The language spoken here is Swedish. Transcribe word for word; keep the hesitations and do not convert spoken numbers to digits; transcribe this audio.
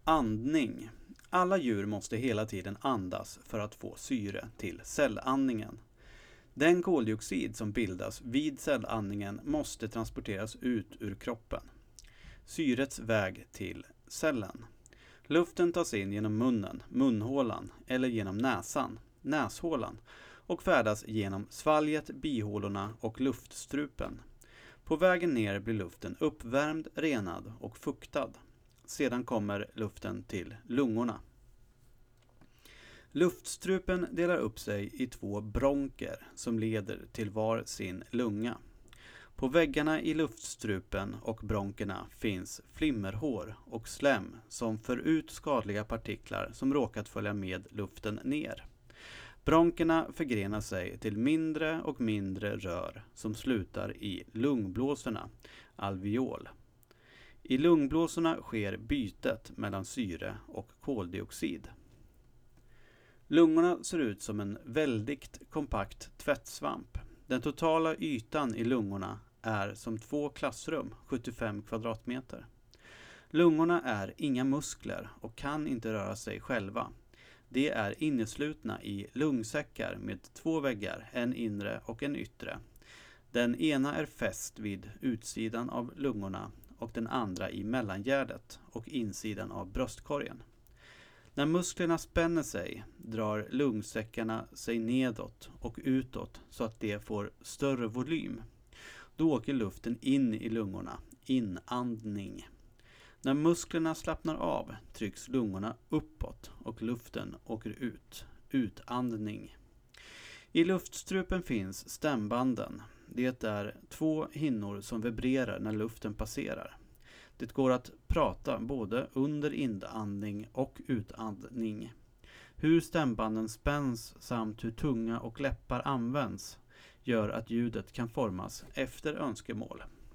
Andning. Alla djur måste hela tiden andas för att få syre till cellandningen. Den koldioxid som bildas vid cellandningen måste transporteras ut ur kroppen. Syrets väg till cellen. Luften tas in genom munnen, munhålan eller genom näsan, näshålan och färdas genom svalget, bihålorna och luftstrupen. På vägen ner blir luften uppvärmd, renad och fuktad. Sedan kommer luften till lungorna. Luftstrupen delar upp sig i två bronker som leder till var sin lunga. På väggarna i luftstrupen och bronkerna finns flimmerhår och slem som för ut skadliga partiklar som råkat följa med luften ner. Bronkerna förgrenar sig till mindre och mindre rör som slutar i lungblåsorna, alveol. I lungblåsorna sker bytet mellan syre och koldioxid. Lungorna ser ut som en väldigt kompakt tvättsvamp. Den totala ytan i lungorna är som två klassrum, sjuttiofem kvadratmeter. Lungorna är inga muskler och kan inte röra sig själva. De är inneslutna i lungsäckar med två väggar, en inre och en yttre. Den ena är fäst vid utsidan av lungorna och den andra i mellangärdet och insidan av bröstkorgen. När musklerna spänner sig drar lungsäckarna sig nedåt och utåt så att de får större volym. Då åker luften in i lungorna, inandning. När musklerna slappnar av trycks lungorna uppåt och luften åker ut, utandning. I luftstrupen finns stämbanden. Det är två hinnor som vibrerar när luften passerar. Det går att prata både under inandning och utandning. Hur stämbanden spänns samt hur tunga och läppar används gör att ljudet kan formas efter önskemål.